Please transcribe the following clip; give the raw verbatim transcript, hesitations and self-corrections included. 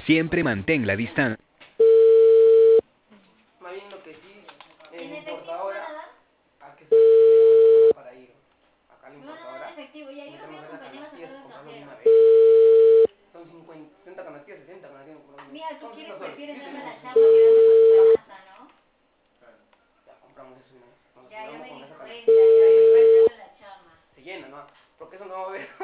Siempre mantén la distancia. Más bien lo que sí eh, ¿En me importa efectivo van ahora, a dar? a que se una hora para ir. Acá le Me van importa a dar ahora. efectivo, ya, yo los voy Metemos a esas acompañar a canastillas sacar y al comprarlo de extranjero. una vez. Son cincuenta, sesenta canastillas, sesenta canastillas. Mira, tú Son quieres, sesenta soles. prefieres Sí, darme la tenemos chamba que darme con tu canasta, ¿no? ya compramos eso una vez. Nos Ya, ya aseguramos me con di esa cuenta, canastilla. ya, Sí, prefieres pues. darme la chamba. Se llena, ¿no? Porque eso no va a haber.